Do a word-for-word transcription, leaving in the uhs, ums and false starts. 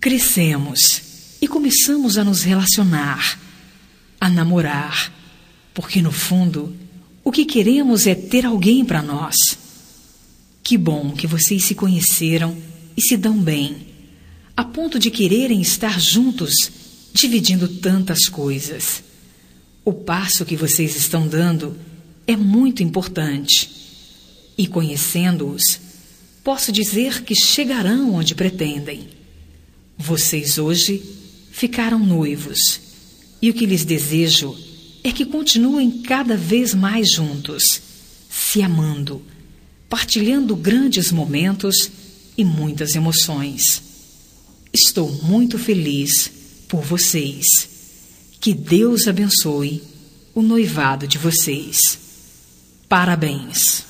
Crescemos e começamos a nos relacionar, a namorar, porque no fundo o que queremos é ter alguém para nós. Que bom que vocês se conheceram e se dão bem, a ponto de quererem estar juntos, dividindo tantas coisas. O passo que vocês estão dando é muito importante. E conhecendo-os, posso dizer que chegarão onde pretendem. Vocês hoje ficaram noivos, e o que lhes desejo é que continuem cada vez mais juntos, se amando, partilhando grandes momentos e muitas emoções. Estou muito feliz por vocês. Que Deus abençoe o noivado de vocês. Parabéns!